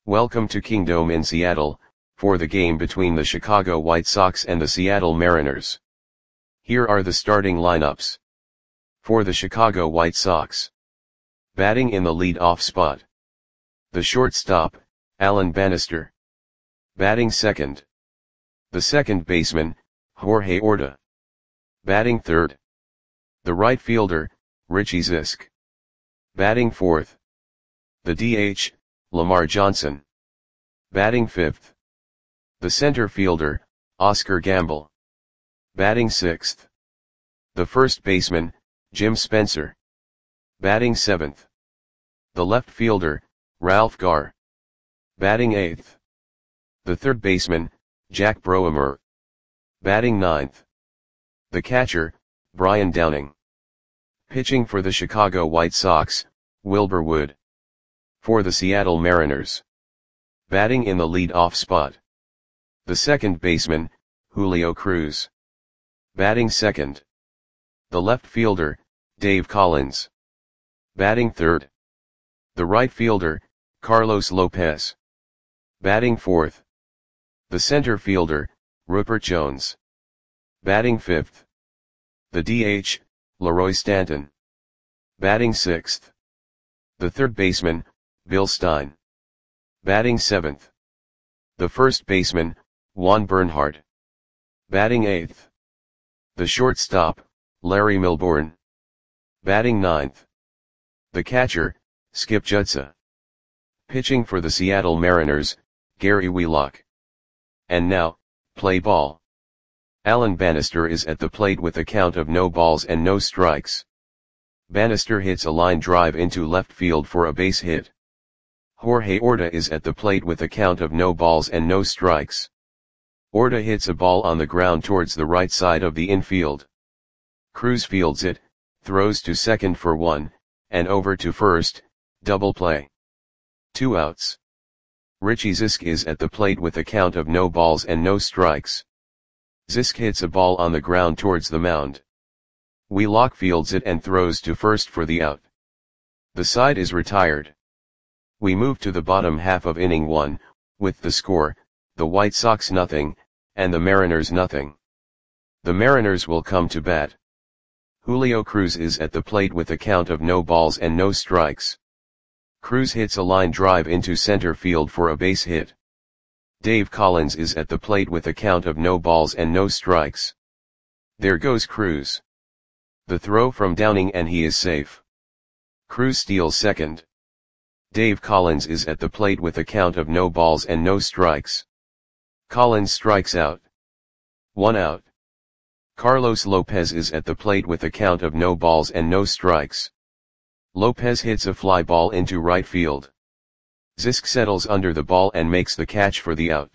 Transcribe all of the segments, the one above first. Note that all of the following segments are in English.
Welcome to Kingdome in Seattle, for the game between the Chicago White Sox and the Seattle Mariners. Here are the starting lineups. For the Chicago White Sox. Batting in the lead-off spot. The shortstop, Alan Bannister. Batting second. The second baseman, Jorge Orta. Batting third. The right fielder, Richie Zisk. Batting fourth. The DH, Lamar Johnson. Batting fifth. The center fielder, Oscar Gamble. Batting sixth. The first baseman, Jim Spencer. Batting seventh. The left fielder, Ralph Garr. Batting eighth. The third baseman, Jack Broemer. Batting ninth. The catcher, Brian Downing. Pitching for the Chicago White Sox, Wilbur Wood. For the Seattle Mariners. Batting in the lead-off spot. The second baseman, Julio Cruz. Batting second. The left fielder, Dave Collins. Batting third. The right fielder, Carlos Lopez. Batting fourth. The center fielder, Rupert Jones. Batting fifth. The DH, Leroy Stanton. Batting sixth. The third baseman, Bill Stein. Batting seventh. The first baseman, Juan Bernhardt. Batting eighth. The shortstop, Larry Milbourne. Batting ninth. The catcher, Skip Judsa. Pitching for the Seattle Mariners, Gary Wheelock. And now, play ball. Alan Bannister is at the plate with a count of no balls and no strikes. Bannister hits a line drive into left field for a base hit. Jorge Orta is at the plate with a count of no balls and no strikes. Orta hits a ball on the ground towards the right side of the infield. Cruz fields it, throws to second for one, and over to first, double play. 2 outs. Richie Zisk is at the plate with a count of no balls and no strikes. Zisk hits a ball on the ground towards the mound. Wheelock fields it and throws to first for the out. The side is retired. We move to the bottom half of inning 1, with the score, the White Sox nothing, and the Mariners nothing. The Mariners will come to bat. Julio Cruz is at the plate with a count of no balls and no strikes. Cruz hits a line drive into center field for a base hit. Dave Collins is at the plate with a count of no balls and no strikes. There goes Cruz. The throw from Downing and he is safe. Cruz steals second. Dave Collins is at the plate with a count of no balls and no strikes. Collins strikes out. 1 out. Carlos Lopez is at the plate with a count of no balls and no strikes. Lopez hits a fly ball into right field. Zisk settles under the ball and makes the catch for the out.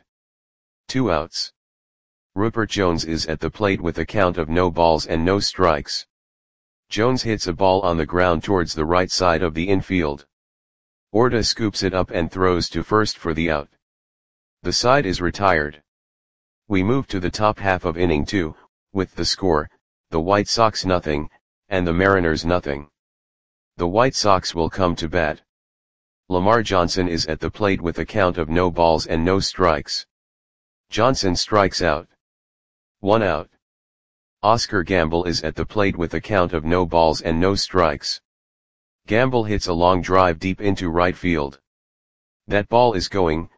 2 outs. Rupert Jones is at the plate with a count of no balls and no strikes. Jones hits a ball on the ground towards the right side of the infield. Orta scoops it up and throws to first for the out. The side is retired. We move to the top half of inning 2, with the score, the White Sox nothing, and the Mariners nothing. The White Sox will come to bat. Lamar Johnson is at the plate with a count of no balls and no strikes. Johnson strikes out. 1 out. Oscar Gamble is at the plate with a count of no balls and no strikes. Gamble hits a long drive deep into right field. That ball is gone.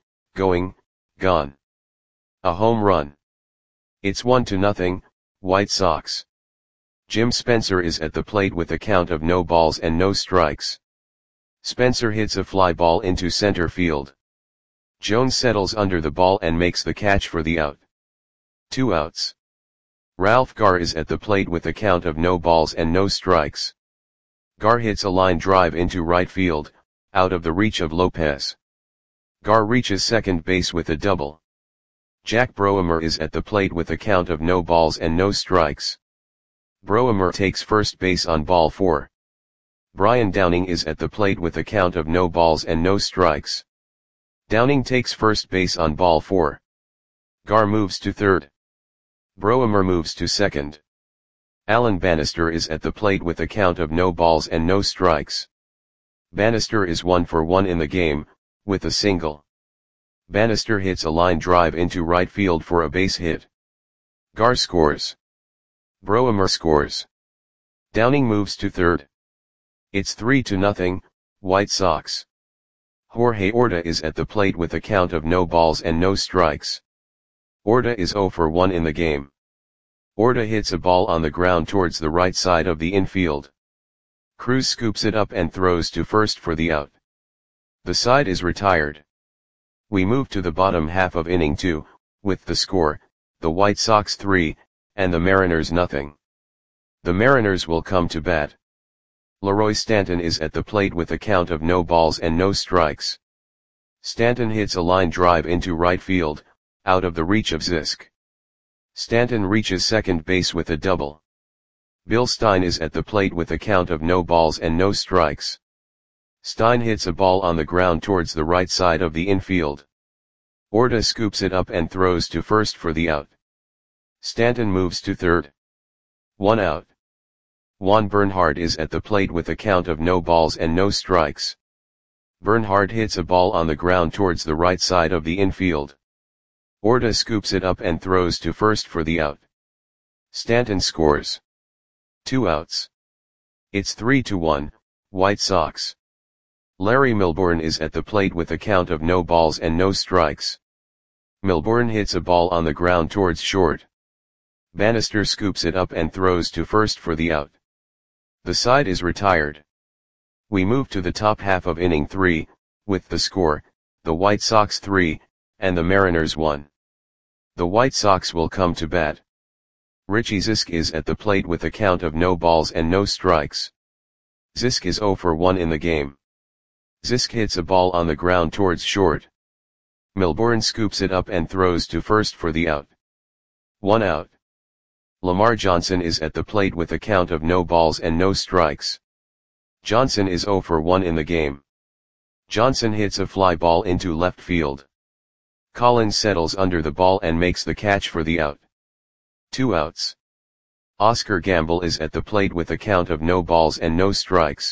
A home run. It's 1-0, White Sox. Jim Spencer is at the plate with a count of no balls and no strikes. Spencer hits a fly ball into center field. Jones settles under the ball and makes the catch for the out. 2 outs. Ralph Garr is at the plate with a count of no balls and no strikes. Garr hits a line drive into right field, out of the reach of Lopez. Garr reaches second base with a double. Jack Broemer is at the plate with a count of no balls and no strikes. Broemer takes first base on ball 4. Brian Downing is at the plate with a count of no balls and no strikes. Downing takes first base on ball 4. Garr moves to third. Broemer moves to second. Alan Bannister is at the plate with a count of no balls and no strikes. Bannister is 1 for 1 in the game, with a single. Bannister hits a line drive into right field for a base hit. Gar scores. Broemer scores. Downing moves to third. It's 3-0, White Sox. Jorge Orta is at the plate with a count of no balls and no strikes. Orta is 0 for 1 in the game. Orta hits a ball on the ground towards the right side of the infield. Cruz scoops it up and throws to first for the out. The side is retired. We move to the bottom half of inning 2, with the score, the White Sox 3, and the Mariners nothing. The Mariners will come to bat. Leroy Stanton is at the plate with a count of no balls and no strikes. Stanton hits a line drive into right field, out of the reach of Zisk. Stanton reaches second base with a double. Bill Stein is at the plate with a count of no balls and no strikes. Stein hits a ball on the ground towards the right side of the infield. Orta scoops it up and throws to first for the out. Stanton moves to third. 1 out. Juan Bernhardt is at the plate with a count of no balls and no strikes. Bernhardt hits a ball on the ground towards the right side of the infield. Orta scoops it up and throws to first for the out. Stanton scores. 2 outs. It's 3-1, White Sox. Larry Milbourne is at the plate with a count of no balls and no strikes. Milbourne hits a ball on the ground towards short. Bannister scoops it up and throws to first for the out. The side is retired. We move to the top half of inning 3, with the score, the White Sox 3, and the Mariners 1. The White Sox will come to bat. Richie Zisk is at the plate with a count of no balls and no strikes. Zisk is 0 for 1 in the game. Zisk hits a ball on the ground towards short. Milbourne scoops it up and throws to first for the out. 1 out. Lamar Johnson is at the plate with a count of no balls and no strikes. Johnson is 0 for 1 in the game. Johnson hits a fly ball into left field. Collins settles under the ball and makes the catch for the out. 2 outs. Oscar Gamble is at the plate with a count of no balls and no strikes.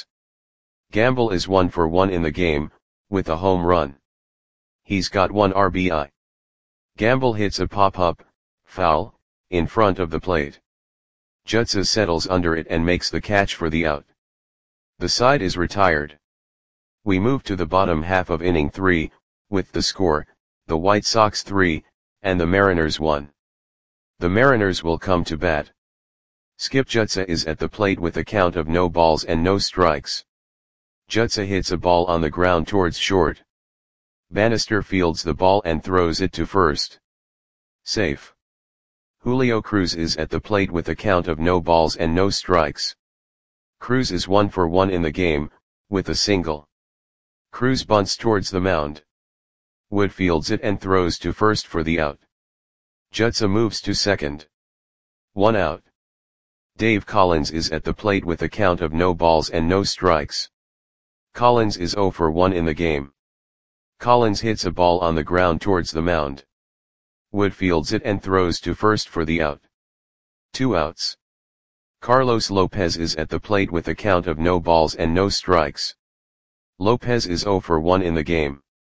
Gamble is 1 for 1 in the game, with a home run. He's got 1 RBI. Gamble hits a pop-up, foul, in front of the plate. Jutsa settles under it and makes the catch for the out. The side is retired. We move to the bottom half of inning 3, with the score, the White Sox 3, and the Mariners 1. The Mariners will come to bat. Skip Jutsa is at the plate with a count of no balls and no strikes. Jutsa hits a ball on the ground towards short. Bannister fields the ball and throws it to first. Safe. Julio Cruz is at the plate with a count of no balls and no strikes. Cruz is 1 for 1 in the game, with a single. Cruz bunts towards the mound. Wood fields it and throws to first for the out. Jutsa moves to second. 1 out. Dave Collins is at the plate with a count of no balls and no strikes. Collins is 0 for 1 in the game. Collins hits a ball on the ground towards the mound. Wood fields it and throws to first for the out. 2 outs. Carlos Lopez is at the plate with a count of no balls and no strikes. Lopez is 0 for 1 in the game.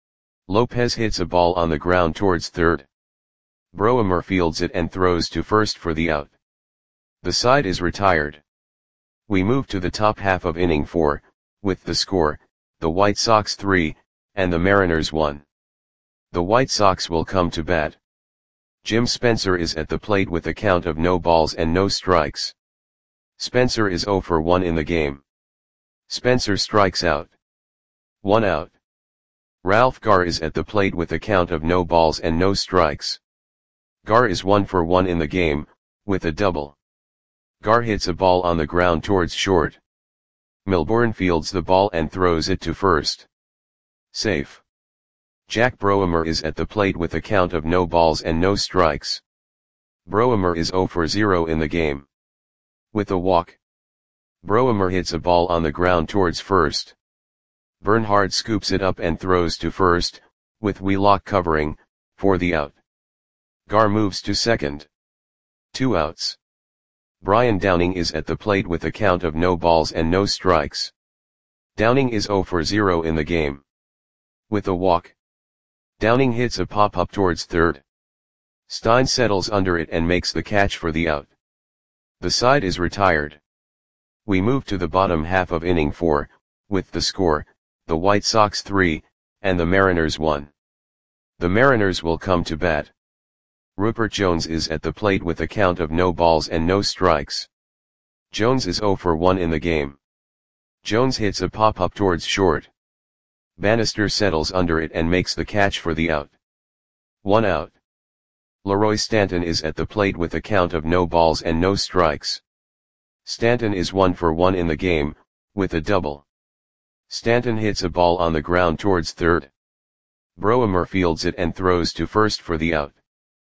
Lopez hits a ball on the ground towards third. Broemer fields it and throws to first for the out. The side is retired. We move to the top half of inning 4, with the score, the White Sox 3, and the Mariners 1. The White Sox will come to bat. Jim Spencer is at the plate with a count of no balls and no strikes. Spencer is 0 for 1 in the game. Spencer strikes out. 1 out. Ralph Garr is at the plate with a count of no balls and no strikes. Garr is 1 for 1 in the game, with a double. Garr hits a ball on the ground towards short. Milbourne fields the ball and throws it to first. Safe. Jack Broemer is at the plate with a count of no balls and no strikes. Broemer is 0 for 0 in the game. With a walk. Broemer hits a ball on the ground towards first. Bernhardt scoops it up and throws to first, with Wheelock covering, for the out. Garr moves to second. 2 outs. Brian Downing is at the plate with a count of no balls and no strikes. Downing is 0 for 0 in the game. With a walk. Downing hits a pop-up towards third. Stein settles under it and makes the catch for the out. The side is retired. We move to the bottom half of inning 4, with the score, the White Sox 3, and the Mariners 1. The Mariners will come to bat. Rupert Jones is at the plate with a count of no balls and no strikes. Jones is 0 for 1 in the game. Jones hits a pop-up towards short. Bannister settles under it and makes the catch for the out. 1 out. Leroy Stanton is at the plate with a count of no balls and no strikes. Stanton is 1 for 1 in the game, with a double. Stanton hits a ball on the ground towards third. Broemer fields it and throws to first for the out.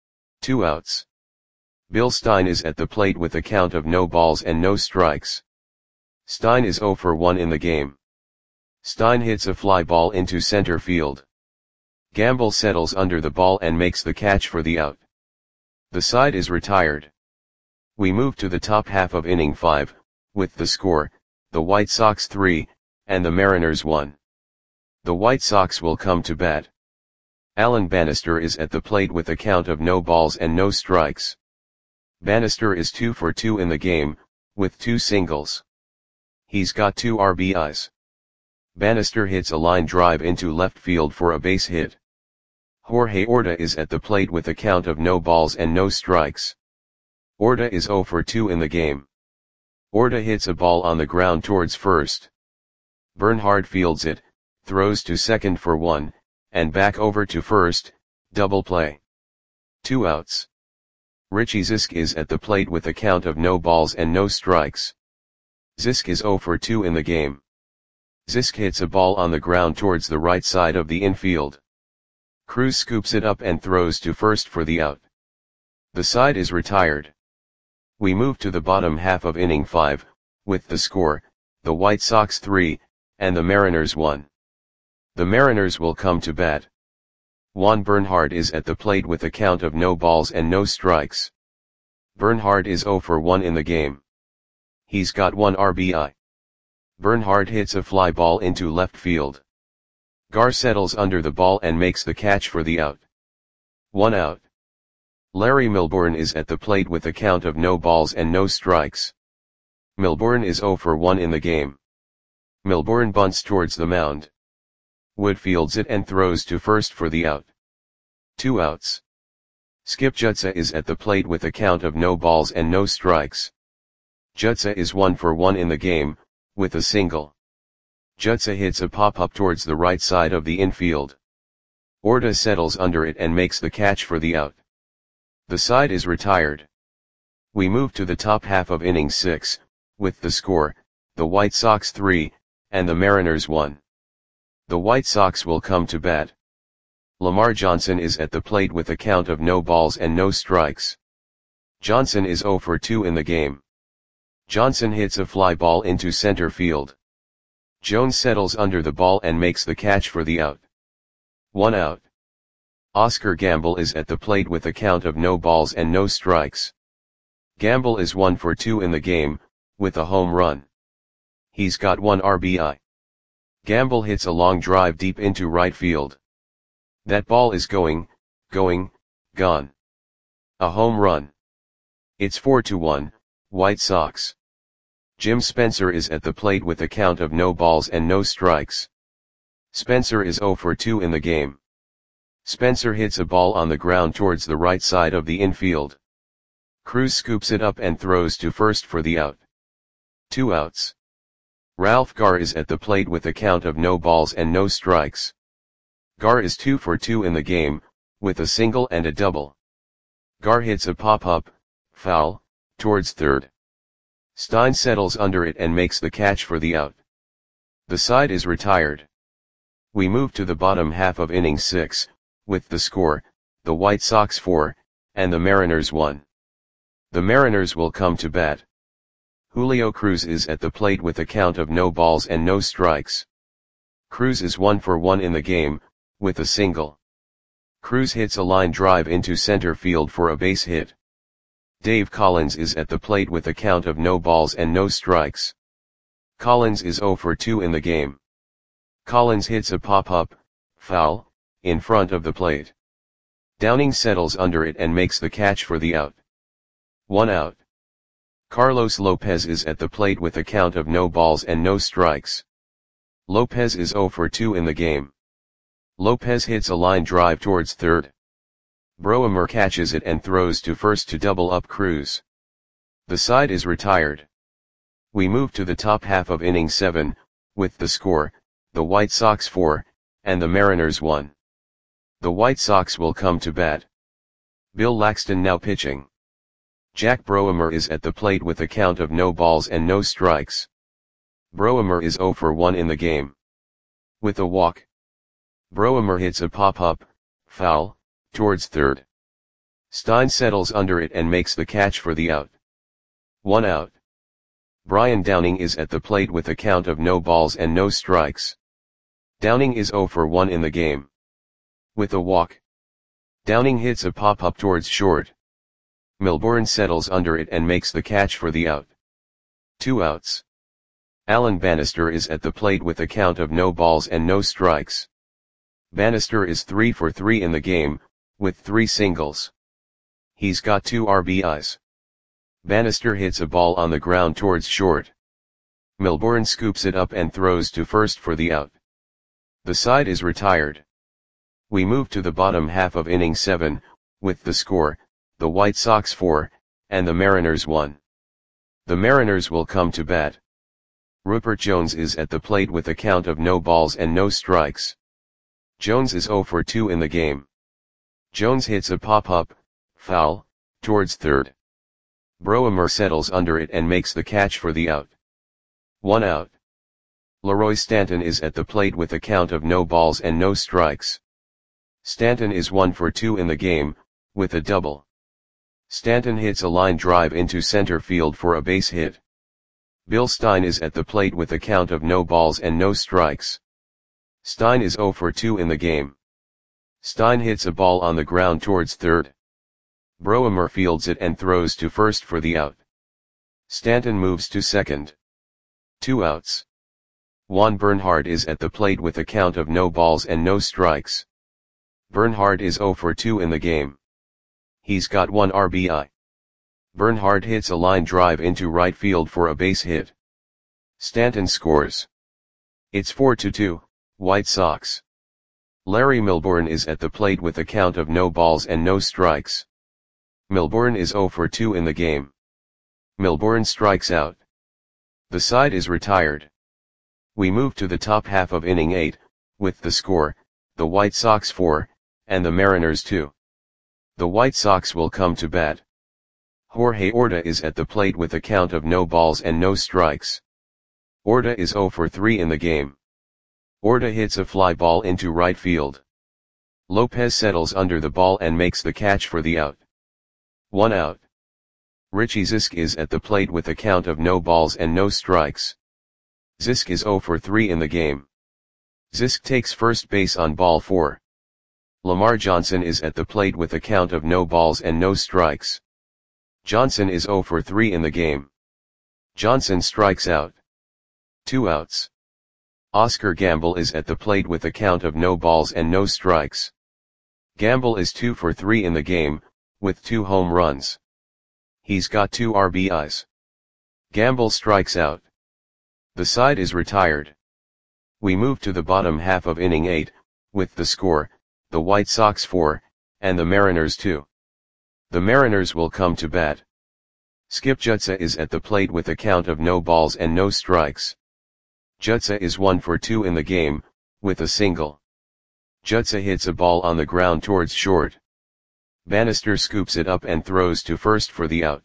2 outs. Bill Stein is at the plate with a count of no balls and no strikes. Stein is 0 for 1 in the game. Stein hits a fly ball into center field. Gamble settles under the ball and makes the catch for the out. The side is retired. We move to the top half of inning 5, with the score, the White Sox 3, and the Mariners 1. The White Sox will come to bat. Alan Bannister is at the plate with a count of no balls and no strikes. Bannister is 2 for 2 in the game, with 2 singles. He's got 2 RBIs. Bannister hits a line drive into left field for a base hit. Jorge Orta is at the plate with a count of no balls and no strikes. Orta is 0 for 2 in the game. Orta hits a ball on the ground towards first. Bernhard fields it, throws to second for 1, and back over to first, double play. 2 outs. Richie Zisk is at the plate with a count of no balls and no strikes. Zisk is 0 for 2 in the game. Zisk hits a ball on the ground towards the right side of the infield. Cruz scoops it up and throws to first for the out. The side is retired. We move to the bottom half of inning 5, with the score, the White Sox 3, and the Mariners 1. The Mariners will come to bat. Juan Bernhard is at the plate with a count of no balls and no strikes. Bernhard is 0 for 1 in the game. He's got 1 RBI. Bernhard hits a fly ball into left field. Gar settles under the ball and makes the catch for the out. 1 out. Larry Milbourne is at the plate with a count of no balls and no strikes. Milbourne is 0 for 1 in the game. Milbourne bunts towards the mound. Wood fields it and throws to first for the out. 2 outs. Skip Jutsa is at the plate with a count of no balls and no strikes. Jutsa is 1 for 1 in the game, with a single. Jutsa hits a pop-up towards the right side of the infield. Orta settles under it and makes the catch for the out. The side is retired. We move to the top half of inning 6, with the score, the White Sox 3, and the Mariners 1. The White Sox will come to bat. Lamar Johnson is at the plate with a count of no balls and no strikes. Johnson is 0 for 2 in the game. Johnson hits a fly ball into center field. Jones settles under the ball and makes the catch for the out. 1 out. Oscar Gamble is at the plate with a count of no balls and no strikes. Gamble is 1 for 2 in the game, with a home run. He's got 1 RBI. Gamble hits a long drive deep into right field. That ball is gone. A home run. It's 4-1, White Sox. Jim Spencer is at the plate with a count of no balls and no strikes. Spencer is 0 for 2 in the game. Spencer hits a ball on the ground towards the right side of the infield. Cruz scoops it up and throws to first for the out. 2 outs. Ralph Gar is at the plate with a count of no balls and no strikes. Gar is 2 for 2 in the game, with a single and a double. Gar hits a pop-up, foul, towards third. Stein settles under it and makes the catch for the out. The side is retired. We move to the bottom half of inning 6, with the score, the White Sox 4, and the Mariners 1. The Mariners will come to bat. Julio Cruz is at the plate with a count of no balls and no strikes. Cruz is 1 for 1 in the game, with a single. Cruz hits a line drive into center field for a base hit. Dave Collins is at the plate with a count of no balls and no strikes. Collins is 0 for 2 in the game. Collins hits a pop-up, foul, in front of the plate. Downing settles under it and makes the catch for the out. 1 out. Carlos Lopez is at the plate with a count of no balls and no strikes. Lopez is 0 for 2 in the game. Lopez hits a line drive towards third. Broemer catches it and throws to first to double up Cruz. The side is retired. We move to the top half of inning 7, with the score, the White Sox 4, and the Mariners 1. The White Sox will come to bat. Bill Laxton now pitching. Jack Broemer is at the plate with a count of no balls and no strikes. Broemer is 0 for 1 in the game. With a walk. Broemer hits a pop-up, foul, towards third. Stein settles under it and makes the catch for the out. 1 out. Brian Downing is at the plate with a count of no balls and no strikes. Downing is 0 for 1 in the game. With a walk. Downing hits a pop-up towards short. Milbourne settles under it and makes the catch for the out. 2 outs. Alan Bannister is at the plate with a count of no balls and no strikes. Bannister is 3 for 3 in the game, with 3 singles. He's got 2 RBIs. Bannister hits a ball on the ground towards short. Milbourne scoops it up and throws to first for the out. The side is retired. We move to the bottom half of inning 7, with the score, the White Sox 4, and the Mariners 1. The Mariners will come to bat. Rupert Jones is at the plate with a count of no balls and no strikes. Jones is 0 for 2 in the game. Jones hits a pop-up, foul, towards third. Broemer settles under it and makes the catch for the out. 1 out. Leroy Stanton is at the plate with a count of no balls and no strikes. Stanton is 1 for 2 in the game, with a double. Stanton hits a line drive into center field for a base hit. Bill Stein is at the plate with a count of no balls and no strikes. Stein is 0 for 2 in the game. Stein hits a ball on the ground towards third. Broemer fields it and throws to first for the out. Stanton moves to second. 2 outs. Juan Bernhardt is at the plate with a count of no balls and no strikes. Bernhardt is 0 for 2 in the game. He's got 1 RBI. Bernhardt hits a line drive into right field for a base hit. Stanton scores. It's 4-2, White Sox. Larry Milbourne is at the plate with a count of no balls and no strikes. Milbourne is 0 for 2 in the game. Milbourne strikes out. The side is retired. We move to the top half of inning 8, with the score, the White Sox 4, and the Mariners 2. The White Sox will come to bat. Jorge Orta is at the plate with a count of no balls and no strikes. Orta is 0 for 3 in the game. Orta hits a fly ball into right field. Lopez settles under the ball and makes the catch for the out. 1 out. Richie Zisk is at the plate with a count of no balls and no strikes. Zisk is 0 for 3 in the game. Zisk takes first base on ball 4. Lamar Johnson is at the plate with a count of no balls and no strikes. Johnson is 0 for 3 in the game. Johnson strikes out. 2 outs. Oscar Gamble is at the plate with a count of no balls and no strikes. Gamble is 2 for 3 in the game, with 2 home runs. He's got 2 RBIs. Gamble strikes out. The side is retired. We move to the bottom half of inning 8, with the score, the White Sox 4, and the Mariners 2. The Mariners will come to bat. Skip Jutsa is at the plate with a count of no balls and no strikes. Jutsa is 1 for 2 in the game, with a single. Jutsa hits a ball on the ground towards short. Bannister scoops it up and throws to first for the out.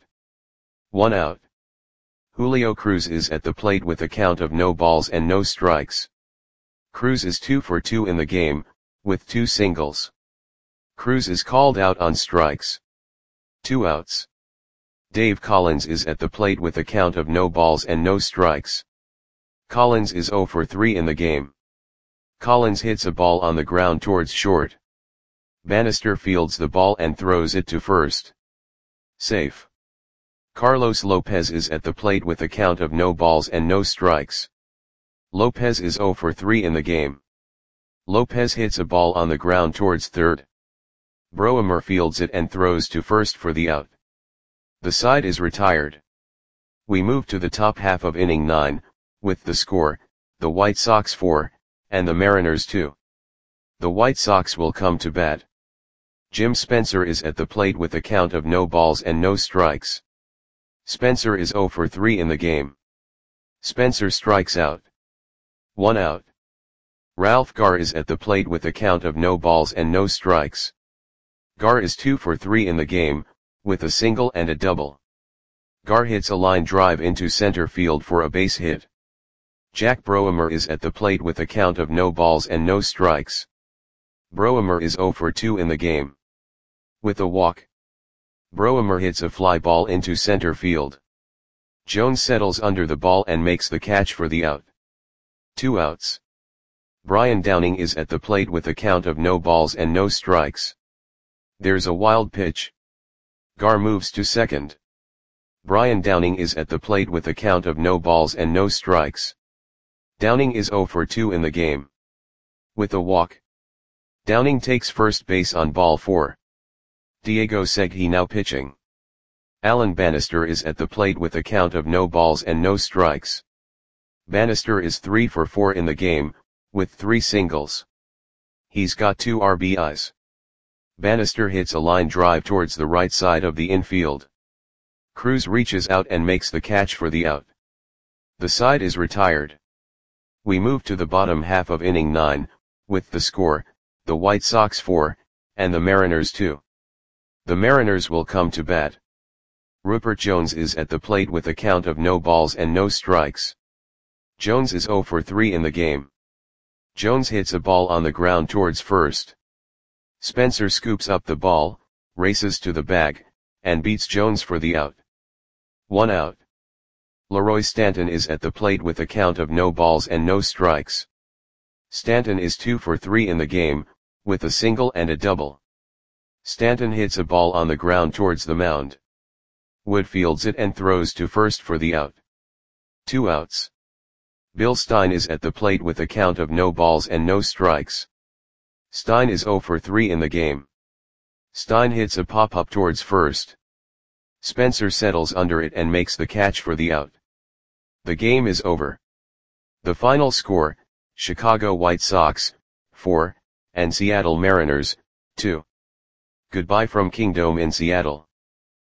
1 out. Julio Cruz is at the plate with a count of no balls and no strikes. Cruz is 2 for 2 in the game, with 2 singles. Cruz is called out on strikes. 2 outs. Dave Collins is at the plate with a count of no balls and no strikes. Collins is 0 for 3 in the game. Collins hits a ball on the ground towards short. Bannister fields the ball and throws it to first. Safe. Carlos Lopez is at the plate with a count of no balls and no strikes. Lopez is 0 for 3 in the game. Lopez hits a ball on the ground towards third. Broemer fields it and throws to first for the out. The side is retired. We move to the top half of inning 9, with the score, the White Sox 4, and the Mariners 2. The White Sox will come to bat. Jim Spencer is at the plate with a count of no balls and no strikes. Spencer is 0 for 3 in the game. Spencer strikes out. 1 out. Ralph Garr is at the plate with a count of no balls and no strikes. Garr is 2 for 3 in the game, with a single and a double. Garr hits a line drive into center field for a base hit. Jack Broemer is at the plate with a count of no balls and no strikes. Broemer is 0 for 2 in the game. With a walk. Broemer hits a fly ball into center field. Jones settles under the ball and makes the catch for the out. 2 outs. Brian Downing is at the plate with a count of no balls and no strikes. There's a wild pitch. Garr moves to second. Brian Downing is at the plate with a count of no balls and no strikes. Downing is 0 for 2 in the game. With a walk. Downing takes first base on ball 4. Diego Segui now pitching. Alan Bannister is at the plate with a count of no balls and no strikes. Bannister is 3 for 4 in the game, with 3 singles. He's got 2 RBIs. Bannister hits a line drive towards the right side of the infield. Cruz reaches out and makes the catch for the out. The side is retired. We move to the bottom half of inning 9, with the score, the White Sox 4, and the Mariners 2. The Mariners will come to bat. Rupert Jones is at the plate with a count of no balls and no strikes. Jones is 0 for 3 in the game. Jones hits a ball on the ground towards first. Spencer scoops up the ball, races to the bag, and beats Jones for the out. 1 out. Leroy Stanton is at the plate with a count of no balls and no strikes. Stanton is 2 for 3 in the game, with a single and a double. Stanton hits a ball on the ground towards the mound. Wood fields it and throws to first for the out. 2 outs. Bill Stein is at the plate with a count of no balls and no strikes. Stein is 0 for 3 in the game. Stein hits a pop-up towards first. Spencer settles under it and makes the catch for the out. The game is over. The final score, Chicago White Sox, 4, and Seattle Mariners, 2. Goodbye from Kingdome in Seattle.